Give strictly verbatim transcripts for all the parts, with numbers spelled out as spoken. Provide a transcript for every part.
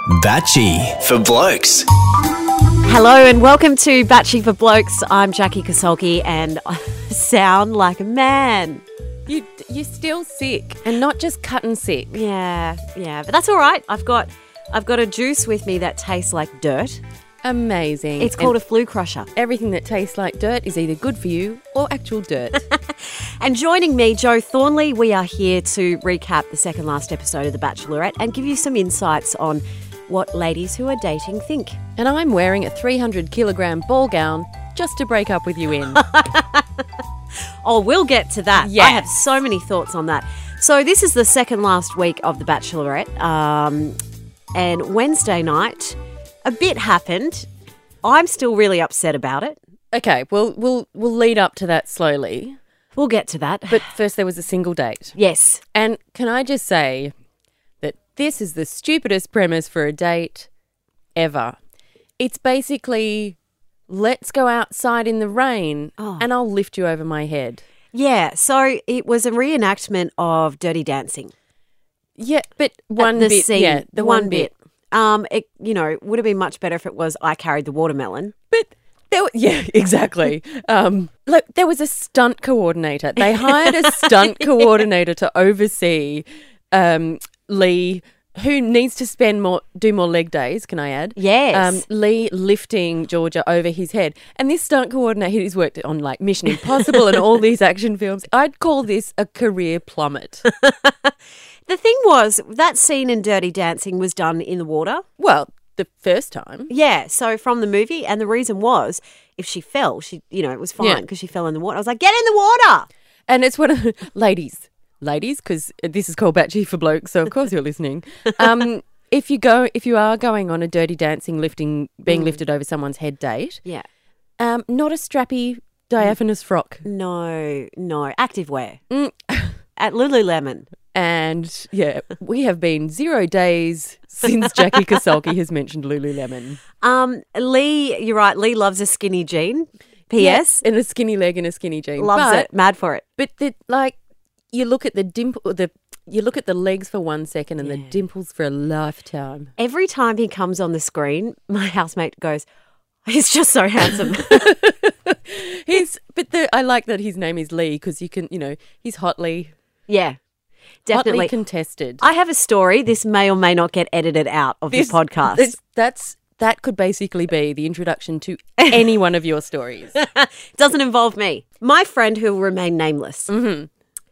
Batchy for Blokes. Hello and welcome to Batchy for Blokes. I'm Jackie Kasolki and I sound like a man. You, you're still sick, and not just cut and sick. Yeah, yeah, but that's all right. I've got, I've got a juice with me that tastes like dirt. Amazing. It's called and a flu crusher. everything that tastes like dirt is either good for you or actual dirt. And joining me, Joe Thornley, we are here to recap the second last episode of The Bachelorette and give you some insights on what ladies who are dating think. And I'm wearing a three hundred kilogram ball gown just to break up with you in. Oh, we'll get to that. Yes. I have so many thoughts on that. So this is the second last week of The Bachelorette. Um, and Wednesday night, a bit happened. I'm still really upset about it. Okay, well, we'll we'll lead up to that slowly. We'll get to that. But first, there was a single date. Yes. And can I just say that this is the stupidest premise for a date ever. It's basically, let's go outside in the rain Oh. and I'll lift you over my head. Yeah, so it was a reenactment of Dirty Dancing. Yeah, but one the bit, scene, yeah, the one, bit. Um, it, you know, would have been much better if it was I carried the watermelon. But there, wa- yeah, exactly. um, look, there was a stunt coordinator. They hired a stunt coordinator to oversee um, Lee, who needs to spend more, do more leg days. Can I add? Yes. Um, Lee lifting Georgia over his head, and this stunt coordinator, he's worked on like Mission Impossible and all these action films. I'd call this a career plummet. The thing was, that scene in Dirty Dancing was done in the water. Well, the first time. Yeah, so from the movie, and the reason was if she fell, she, you know, it was fine Yeah. because she fell in the water. I was like, get in the water. And it's one of the ladies, ladies, because this is called Batchy for Blokes, so of course you're listening. Um, if you go, if you are going on a Dirty Dancing, lifting, being lifted over someone's head date, Yeah. um, not a strappy diaphanous frock, No, no, active wear Mm. at Lululemon. and yeah, we have been zero days since Jackie Kasolki has mentioned Lululemon. Um, Lee, you're right. Lee loves a skinny jean. P S. and a skinny leg and a skinny jean, Loves but, it. Mad for it. But the, like, you look at the dimple, the you look at the legs for one second, and the dimples for a lifetime. Every time he comes on the screen, my housemate goes, he's just so handsome. He's, but the, I like that his name is Lee because you can, you know, he's hotly, Yeah, definitely. hotly contested. I have a story. This may or may not get edited out of This- the podcast. this- that's that could basically be the introduction to any one of your stories. Doesn't involve me. My friend who will remain nameless Mm-hmm.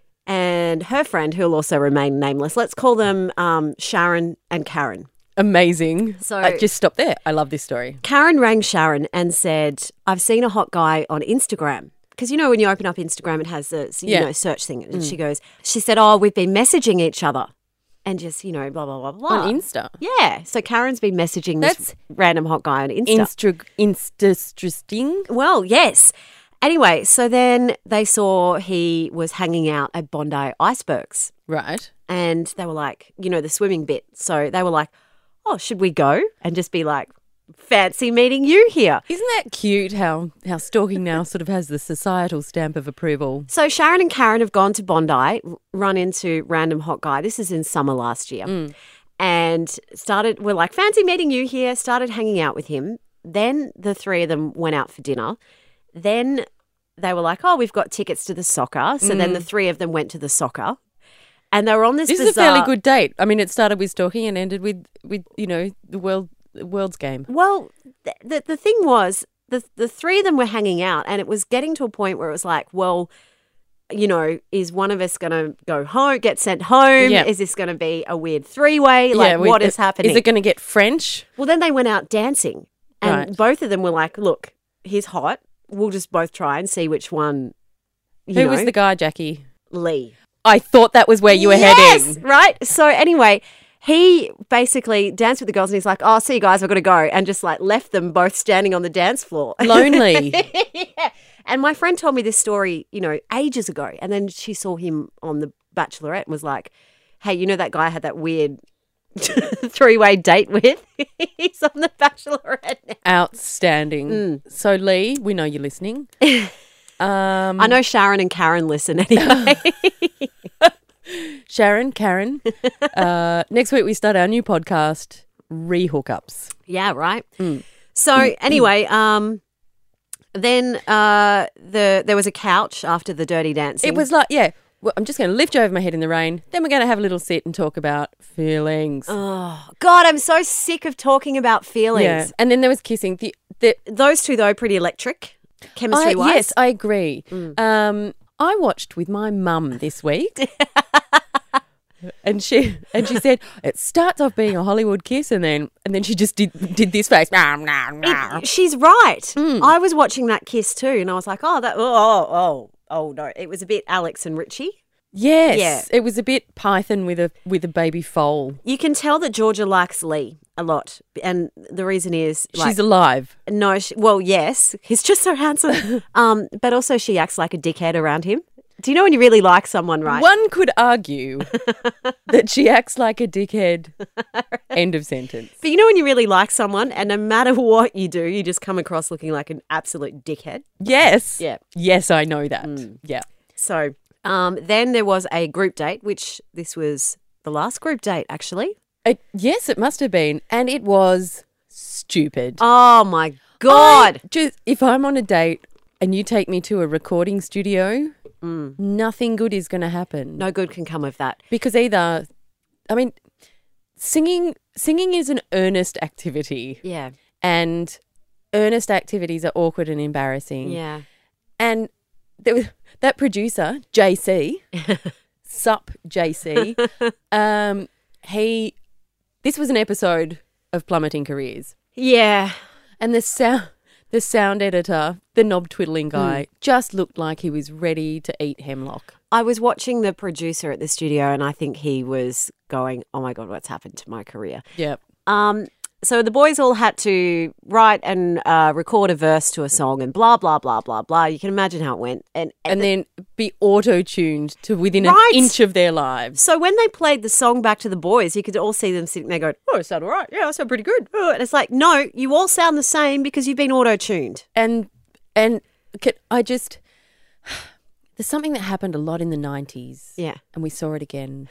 and her friend who will also remain nameless. Let's call them um, Sharon and Karen. Amazing. So- Uh, just stop there. I love this story. Karen rang Sharon and said, I've seen a hot guy on Instagram. Because, you know, when you open up Instagram, it has the, you Yeah. know, search thing. And she goes, she said, oh, we've been messaging each other. And just, you know, blah, blah, blah, blah. On Insta. Yeah. So Karen's been messaging this That's- random hot guy on Insta. Insta, Insta-stristing. Well, yes. Anyway, so then they saw he was hanging out at Bondi Icebergs. Right. And they were like, you know, the swimming bit. So they were like, oh, should we go? And just be like, fancy meeting you here. Isn't that cute how, how stalking now sort of has the societal stamp of approval? So Sharon and Karen have gone to Bondi, r- run into random hot guy. This is in summer last year. And started, we're like, fancy meeting you here, started hanging out with him. Then the three of them went out for dinner. Then they were like, oh, we've got tickets to the soccer. So then the three of them went to the soccer. And they were on this This bizarre... is a fairly good date. I mean, it started with stalking and ended with, with you know, the world the world's game. Well, th- the the thing was, the the three of them were hanging out, and it was getting to a point where it was like, well, you know, is one of us going to go home, get sent home? Yeah. Is this going to be a weird three way? Like, we- what is happening? Is it going to get French? well, then they went out dancing, and Right. both of them were like, look, he's hot. We'll just both try and see which one. You Who know, was the guy, Jackie? Lee? I thought that was where you were yes, heading. right. So anyway, he basically danced with the girls and he's like, oh, see you guys, I've got to go. And just like left them both standing on the dance floor. Lonely. Yeah. And my friend told me this story, you know, ages ago. And then she saw him on The Bachelorette and was like, hey, you know that guy I had that weird three-way date with? He's on The Bachelorette now. Outstanding. Mm. So, Lee, we know you're listening. Um, I know Sharon and Karen listen anyway. Sharon, Karen. uh, next week we start our new podcast. re-hookups. Yeah, right. So anyway, um, then uh, the there was a couch after the Dirty Dancing. It was like, yeah, well, I'm just going to lift you over my head in the rain. Then we're going to have a little sit and talk about feelings. Oh, God, I'm so sick of talking about feelings. Yeah. And then there was kissing. The, the Those two, though, pretty electric, I, chemistry-wise. yes, I agree. Um, I watched with my mum this week. And she and she said it starts off being a Hollywood kiss, and then and then she just did did this face. It- she's right. I was watching that kiss too, and I was like, oh, that, oh, oh, oh, oh, no. It was a bit Alex and Richie. Yes, Yeah. it was a bit Python with a with a baby foal. You can tell that Georgia likes Lee a lot, and the reason is like, She's alive. no, she, well, yes, he's just so handsome, um, but also she acts like a dickhead around him. Do you know when you really like someone, right? One could argue that she acts like a dickhead. End of sentence. But you know when you really like someone, and no matter what you do, you just come across looking like an absolute dickhead. Yes. Yeah. Yes, I know that. Yeah. So um, then there was a group date, which this was the last group date, actually. It, yes, it must have been, and it was stupid. Oh my God! I just if I'm on a date and you take me to a recording studio, nothing good is going to happen. No good can come of that. Because either, I mean, singing singing is an earnest activity, Yeah, and earnest activities are awkward and embarrassing. yeah. And there was that producer, J C, Sup J C, um, he, this was an episode of Plummeting Careers. Yeah. And the sound, the sound editor, the knob twiddling guy, just looked like he was ready to eat hemlock. I was watching the producer at the studio, and I think he was going, oh my God, what's happened to my career? Yep. Um, so the boys all had to write and uh, record a verse to a song and blah, blah, blah, blah, blah. You can imagine how it went. And, And then be auto-tuned to within Right. an inch of their lives. so when they played the song back to the boys, you could all see them sitting there going, oh, it sounded all right. Yeah, it sounded pretty good. Oh, and it's like, no, you all sound the same because you've been auto-tuned. And and ca- I just, there's something that happened a lot in the nineties. Yeah. And we saw it again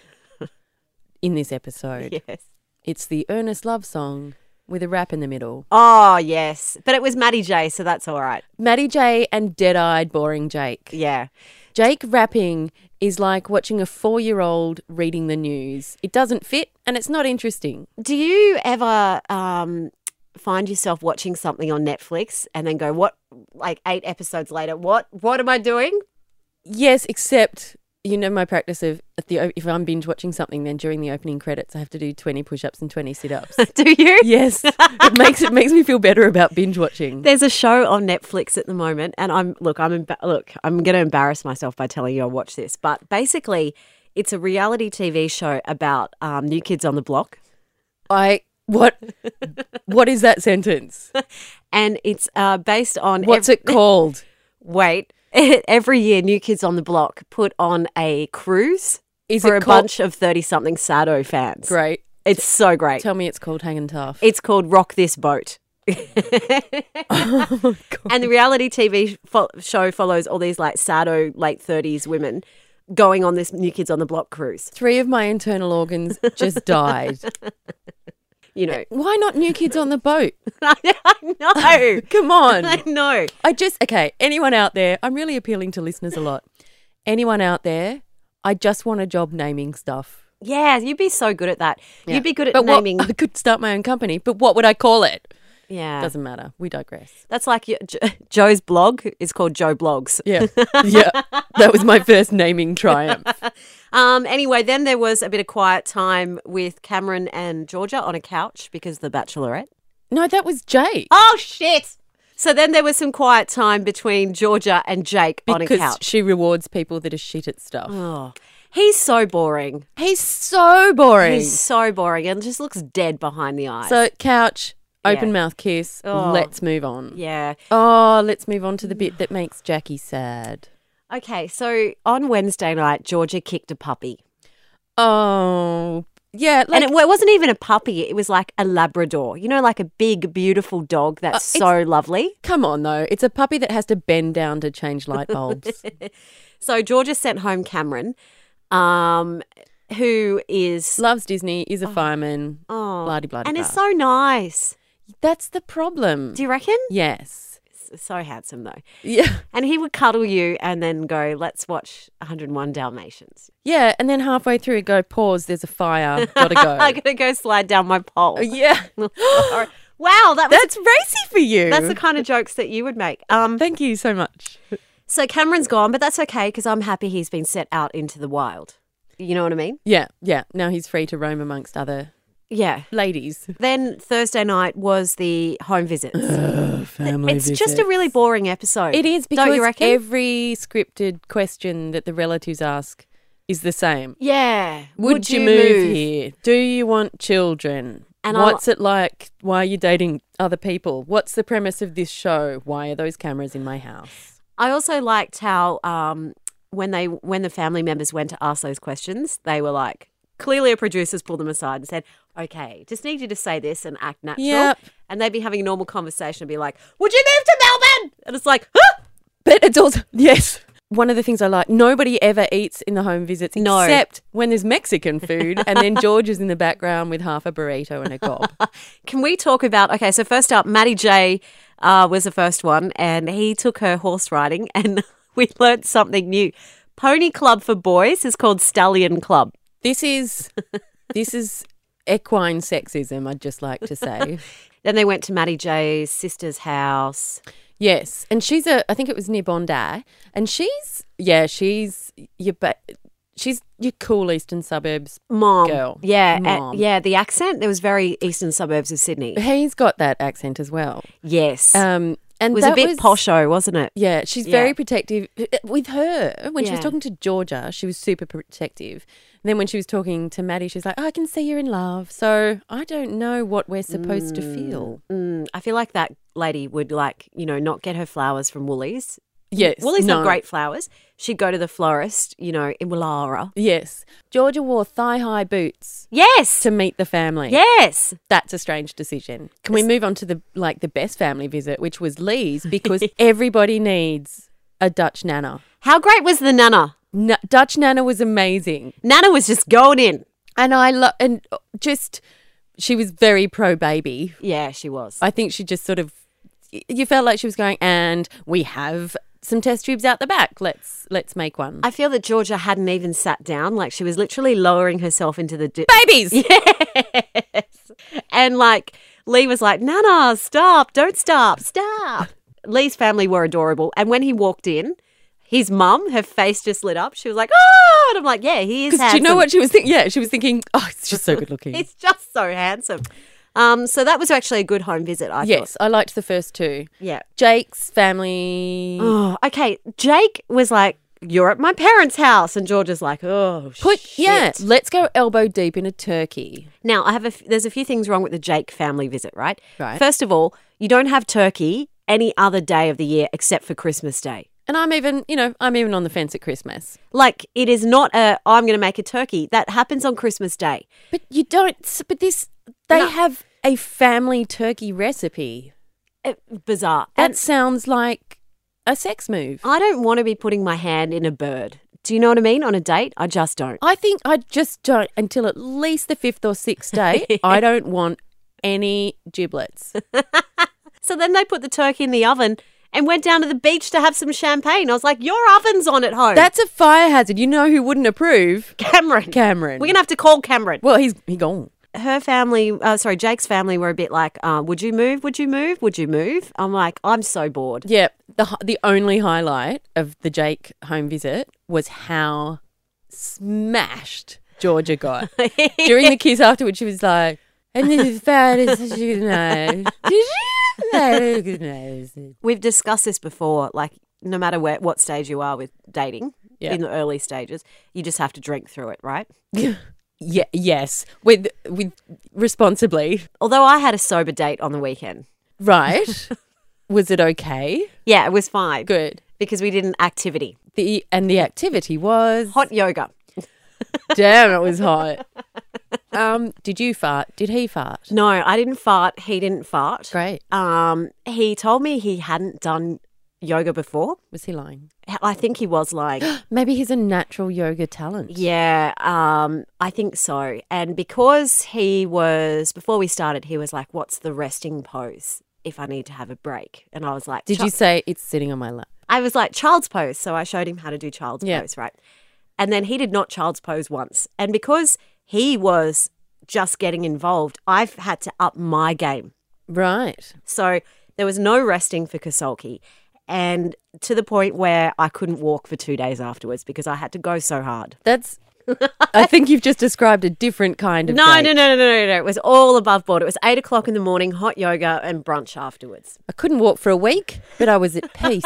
in this episode. Yes. It's the earnest love song with a rap in the middle. Oh, yes. But it was Maddie J, so that's all right. Maddie J and dead-eyed boring Jake. Yeah. Jake rapping is like watching a four-year-old reading the news. It doesn't fit and it's not interesting. Do you ever um, find yourself watching something on Netflix and then go, what, like eight episodes later, what, what am I doing? Yes, except, you know, my practice of at the if I'm binge watching something, then during the opening credits, I have to do twenty push-ups and twenty sit-ups. Do you? Yes, it makes it makes me feel better about binge watching. There's a show on Netflix at the moment, and I'm look, I'm emba- look, I'm going to embarrass myself by telling you I watch this, but basically, it's a reality T V show about um, New Kids on the Block, I what what is that sentence? and it's uh, based on What's ev- it called? Wait, every year, New Kids on the Block put on a cruise Is for it a called- bunch of thirty-something Sado fans. Great. It's so great. Tell me it's called Hanging Tough. It's called Rock This Boat. Oh my God. And the reality T V fo- show follows all these like Sado late thirties women going on this New Kids on the Block cruise. Three of my internal organs just died. You know, Why not New Kids on the Boat? I know. Come on. I know. I just, okay, anyone out there, I'm really appealing to listeners a lot. Anyone out there, I just want a job naming stuff. Yeah, you'd be so good at that. Yeah. You'd be good at but naming. What, I could start my own company, but what would I call it? Yeah, Doesn't matter. We digress. that's like your, Jo- Joe's blog is called Joe Blogs. Yeah. Yeah. That was my first naming triumph. Um. Anyway, then there was a bit of quiet time with Cameron and Georgia on a couch because of the Bachelorette. No, that was Jake. Oh shit! So then there was some quiet time between Georgia and Jake on a Because couch. she rewards people that are shit at stuff. Oh, he's so boring. He's so boring. He's so boring and just looks dead behind the eyes. So, couch, open Yeah. mouth kiss. Oh. Let's move on. yeah. Oh, let's move on to the bit that makes Jackie sad. Okay, so on Wednesday night, Georgia kicked a puppy. Oh, yeah. Like, and it, it wasn't even a puppy. It was like a Labrador. You know, like a big, beautiful dog that's Uh, so lovely. come on, though. It's a puppy that has to bend down to change light bulbs. So Georgia sent home Cameron. Um, who is Loves Disney, is a fireman, oh, blah blah and blah. is so nice. That's the problem. Do you reckon? Yes. So handsome though. Yeah. And he would cuddle you and then go, let's watch one hundred one Dalmatians. Yeah, and then halfway through, go, pause, there's a fire, gotta go. I gotta go slide down my pole. Yeah. Wow, that was That's racy for you. that's the kind of jokes that you would make. Um, Thank you so much. so Cameron's gone, but that's okay because I'm happy he's been set out into the wild. You know what I mean? Yeah, yeah. Now he's free to roam amongst other Yeah. ladies. Then Thursday night was the home visits. Family It's just a really boring episode. It is because Don't you reckon? every scripted question that the relatives ask is the same. yeah. Would, you, move, here? Do you want children? And What's it like? Why are you dating other people? What's the premise of this show? Why are those cameras in my house? I also liked how um, when they when the family members went to ask those questions, they were like, clearly a producer's pulled them aside and said, okay, just need you to say this and act natural. Yep. And they'd be having a normal conversation and be like, would you move to Melbourne? And it's like, huh? But it's also, yes. One of the things I like, nobody ever eats in the home visits No. except when there's Mexican food and then George is in the background with half a burrito and a gob. Can we talk about, okay, so first up, Maddie J uh, was the first one and he took her horse riding and we learnt something new. Pony Club for boys is called Stallion Club. This is, this is equine sexism, I'd just like to say. Then they went to Maddie J's sister's house. Yes, and she's a, I think it was near Bondi, and she's, yeah, she's your, ba- she's your cool eastern suburbs Mom. girl. Yeah. Mom. uh, yeah, the accent, there was very eastern suburbs of Sydney. He's got that accent as well. Yes. Um, and it was that a bit was, posho, wasn't it? Yeah, she's Yeah. very protective. With her, when she was Yeah. talking to Georgia, she was super protective. And then when she was talking to Maddie, she was like, oh, I can see you're in love. So I don't know what we're supposed to feel. Mm, I feel like that lady would, like, you know, not get her flowers from Woolies. Yes. Woolies no. have great flowers. She'd go to the florist, you know, in Willara. Yes. Georgia wore thigh-high boots Yes. to meet the family. Yes. That's a strange decision. Can we move on to the like the best family visit, which was Lee's, because everybody needs a Dutch Nana. How great was the Nana? N- Dutch Nana was amazing, Nana was just going in. and I love and just she was very pro baby. Yeah, she was. I think she just sort of you felt like she was going, and we have some test tubes out the back. Let's let's make one. I feel that Georgia hadn't even sat down. Like, she was literally lowering herself into the... Di- Babies. Yes. And, like, Lee was like, Nana, stop. Don't stop. Stop. Lee's family were adorable. And when he walked in, his mum, her face just lit up. She was like, oh, and I'm like, yeah, he is Because handsome. do you know what she was thinking? Yeah, she was thinking, oh, it's just so good looking. He's just so handsome. Um, so that was actually a good home visit, I Yes, thought. I liked the first two. Yeah. Jake's family. Oh, okay. Jake was like, you're at my parents' house. And Georgia's like, oh, Put shit. yeah, let's go elbow deep in a turkey. Now, I have a f- there's a few things wrong with the Jake family visit, right? Right. First of all, you don't have turkey any other day of the year except for Christmas Day. And I'm even, you know, I'm even on the fence at Christmas. Like, it is not a, I'm going to make a turkey. That happens on Christmas Day. But you don't. But this, they No. have a family turkey recipe. It, bizarre. That And sounds like a sex move. I don't want to be putting my hand in a bird. Do you know what I mean? On a date, I just don't. I think I just don't until at least the fifth or sixth day. I don't want any giblets. So then they put the turkey in the oven and went down to the beach to have some champagne. I was like, your oven's on at home. That's a fire hazard. You know who wouldn't approve? Cameron. Cameron. We're going to have to call Cameron. Well, he's he gone. Her family, uh, sorry, Jake's family were a bit like, uh, would you move? Would you move? Would you move? I'm like, I'm so bored. Yeah, the hi- the only highlight of the Jake home visit was how smashed Georgia got. During the kiss afterwards, she was like, and this is bad as you know. Did you? We've discussed this before. Like, no matter where, what stage you are with dating, Yeah. in the early stages, you just have to drink through it, right? Yeah, yes, with with responsibly, Although I had a sober date on the weekend. right? Was it okay? Yeah, it was fine. Good. Because we did an activity. The and the activity was Hot yoga. damn, it was hot. Um, did you fart? Did he fart? No, I didn't fart. He didn't fart. Great. Um, he told me he hadn't done yoga before. Was he lying? I think he was lying. Maybe he's a natural yoga talent. Yeah, um, I think so. And because he was, before we started, he was like, what's the resting pose if I need to have a break? And I was like, Did "Chi-" you say it's sitting on my lap? I was like, child's pose. So I showed him how to do child's Yeah. pose, right? And then he did not child's pose once. And because he was just getting involved, I've had to up my game. Right. So there was no resting for Kasolki. And to the point where I couldn't walk for two days afterwards because I had to go so hard. That's, I think you've just described a different kind of No, date. no, no, no, no, no, no. It was all above board. It was eight o'clock in the morning, hot yoga and brunch afterwards. I couldn't walk for a week, but I was at peace.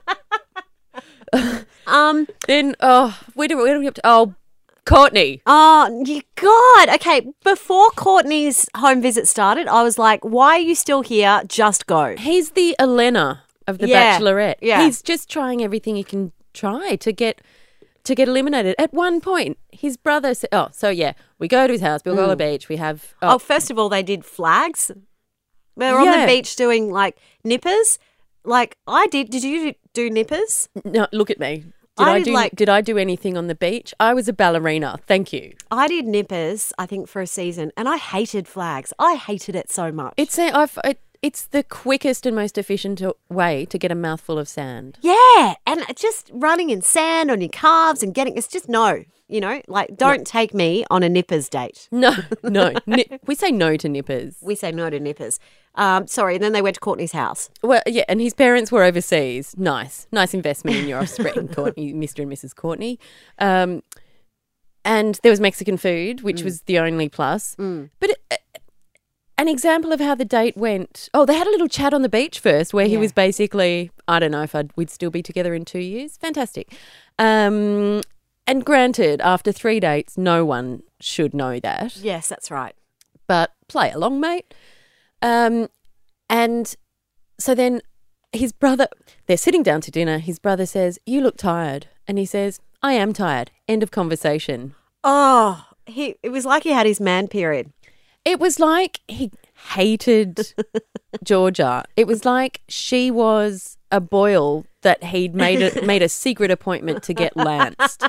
Um. Then, oh, where do, where do we have to? Oh, Courtney. Oh, you God. Okay, before Courtney's home visit started, I was like, why are you still here? Just go. He's the Elena of the Yeah, Bachelorette. yeah. He's just trying everything he can try to get to get eliminated. At one point, his brother said, oh, so yeah, we go to his house, we go to the beach, we have... Oh, Oh, first of all, they did flags. They were on Yeah. the beach doing like nippers. Like I did. Did you do nippers? no, look at me. Did I I, did, do like- Did I do anything on the beach? I was a ballerina. Thank you. I did nippers, I think, for a season, and I hated flags. I hated it so much. It's a, I've, it, it's the quickest and most efficient way to get a mouthful of sand. Yeah, and just running in sand on your calves and getting, it's just no, you know, like don't take me on a nippers date. No, no. Ni- we say no to nippers. We say no to nippers. Um, sorry, and then they went to Courtney's house. Well, yeah, and his parents were overseas. Nice, nice investment in your offspring, Courtney, Mister and Missus Courtney. Um, and there was Mexican food, which was the only plus. But it, uh, an example of how the date went. Oh, they had a little chat on the beach first, where he Yeah. was basically, I don't know if I'd, we'd still be together in two years. Fantastic. Um, and granted, after three dates, no one should know that. Yes, that's right. But play along, mate. Um, and so then his brother, they're sitting down to dinner. His brother says, "You look tired." And he says, "I am tired." End of conversation. Oh, he, it was like he had his man period. It was like he hated Georgia. It was like she was a boil that he'd made a, made a secret appointment to get lanced.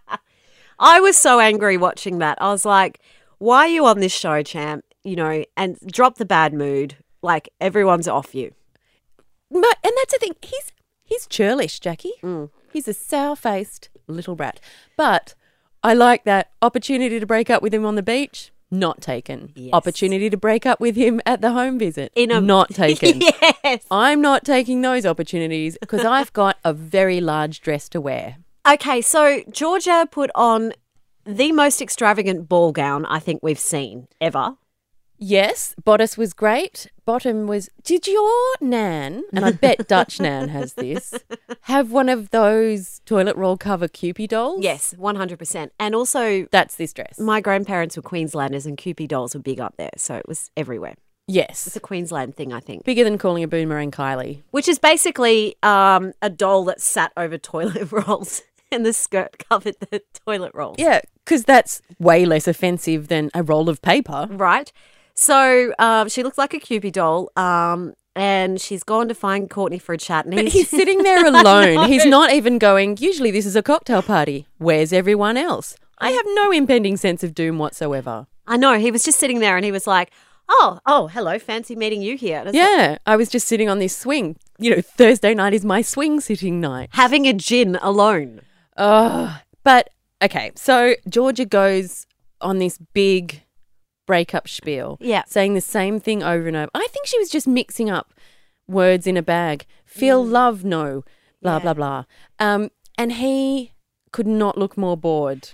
I was so angry watching that. I was like, why are you on this show, champ? You know, and drop the bad mood. Like, everyone's off you. But, and that's the thing. He's he's churlish, Jackie. He's a sour-faced little rat. But I like that opportunity to break up with him on the beach. Not taken. Yes. Opportunity to break up with him at the home visit. In a- not taken. Yes. I'm not taking those opportunities because I've got a very large dress to wear. Okay, so Georgia put on the most extravagant ball gown I think we've seen ever. Yes, bodice was great. Bottom was. Did your nan, and I bet Dutch nan has this, have one of those toilet roll cover Kewpie dolls? Yes, one hundred percent. And also, That's this dress. my grandparents were Queenslanders and Kewpie dolls were big up there. So it was everywhere. Yes. It's a Queensland thing, I think. Bigger than calling a boomerang Kylie. Which is basically um, a doll that sat over toilet rolls and the skirt covered the toilet rolls. Yeah, because that's way less offensive than a roll of paper. Right? So um, she looks like a Kewpie doll um, and she's gone to find Courtney for a chat. And But he's sitting there alone. He's not even going, usually this is a cocktail party. Where's everyone else? I have no impending sense of doom whatsoever. I know, he was just sitting there and he was like, oh, oh, hello, fancy meeting you here. And it's like, Yeah, I was just sitting on this swing. You know, Thursday night is my swing sitting night. having a gin alone. Oh, but okay, so Georgia goes on this big breakup spiel, Yeah. saying the same thing over and over. I think she was just mixing up words in a bag. Feel love, no, blah Yeah. blah blah. Um, and he could not look more bored.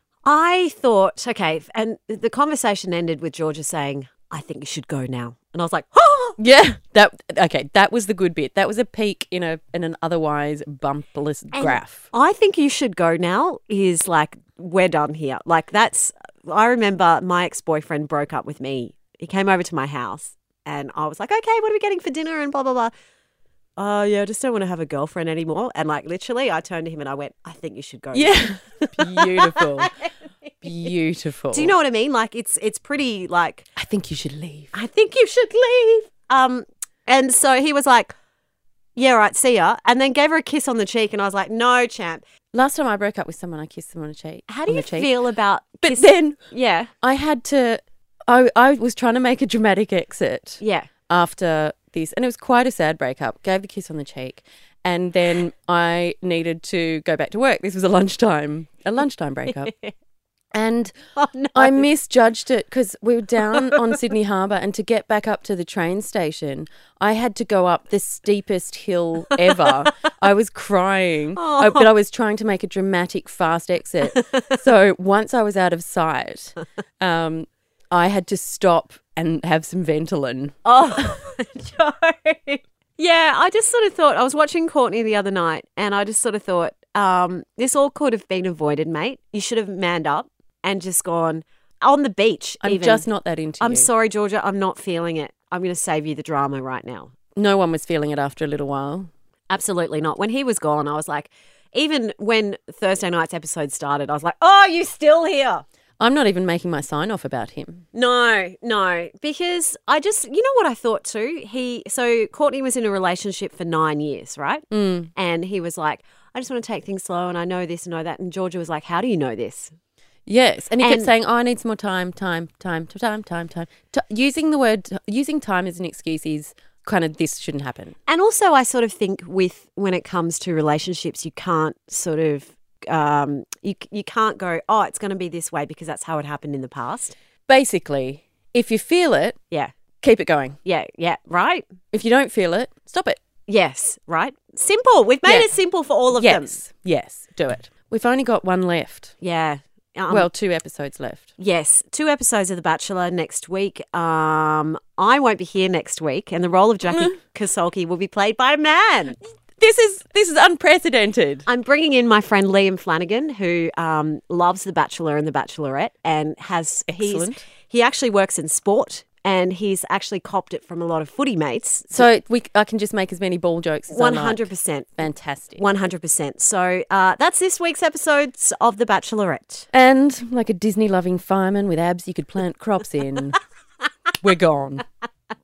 I thought, okay, and the conversation ended with Georgia saying, I think you should go now. And I was like, oh! Yeah, that okay. That was the good bit. That was a peak in a in an otherwise bumperless graph. I think you should go now is like, we're done here. Like that's, I remember my ex-boyfriend broke up with me. He came over to my house and I was like, okay, what are we getting for dinner and blah, blah, blah. Oh, yeah, I just don't want to have a girlfriend anymore. And like literally I turned to him and I went, I think you should go. now." Yeah, beautiful, beautiful. Do you know what I mean? Like it's it's pretty like, I think you should leave. I think you should leave. Um, and so he was like, yeah, right, see ya. And then gave her a kiss on the cheek. And I was like, no, champ. Last time I broke up with someone, I kissed them on the cheek. How do on you the cheek. feel about But kiss- then Yeah. I had to, I, I was trying to make a dramatic exit Yeah. after this. And it was quite a sad breakup. Gave the kiss on the cheek. And then I needed to go back to work. This was a lunchtime, a lunchtime breakup. And Oh, no. I misjudged it because we were down on Sydney Harbour, and to get back up to the train station, I had to go up the steepest hill ever. I was crying, I- but I was trying to make a dramatic fast exit. So once I was out of sight, um, I had to stop and have some Ventolin. Oh, Joe. Yeah, I just sort of thought, I was watching Courtney the other night and I just sort of thought, um, this all could have been avoided, mate. You should have manned up and just gone on the beach. I'm even. just not that into I'm you. sorry, Georgia. I'm not feeling it. I'm going to save you the drama right now. No one was feeling it after a little while. Absolutely not. When he was gone, I was like, even when Thursday night's episode started, I was like, oh, you still here? I'm not even making my sign off about him. No, no, because I just, you know what I thought too? He, so Courtney was in a relationship for nine years, right? Mm. And he was like, I just want to take things slow and I know this and know that. And Georgia was like, how do you know this? Yes, and he And- kept saying, "Oh, I need some more time, time, time, time, time, time." T- using the word, using time as an excuse is kind of this shouldn't happen. And also I sort of think with, when it comes to relationships, you can't sort of, um, you, you can't go, oh, it's going to be this way because that's how it happened in the past. Basically, if you feel it, Yeah, keep it going. yeah, yeah, right? If you don't feel it, stop it. Yes, right? Simple. We've made Yeah. it simple for all of them. Yes, yes, do it. We've only got one left. Yeah. Um, well, two episodes left. yes, two episodes of The Bachelor next week. Um, I won't be here next week, and the role of Jackie Kasolki will be played by a man. This is this is unprecedented. I'm bringing in my friend Liam Flanagan, who um, loves The Bachelor and The Bachelorette, and has he's, Excellent. he actually works in sport, and he's actually copped it from a lot of footy mates. So we, I can just make as many ball jokes as One I like. hundred percent. Fantastic. One hundred percent. So uh, that's this week's episodes of The Bachelorette. And like a Disney-loving fireman with abs you could plant crops in, we're gone.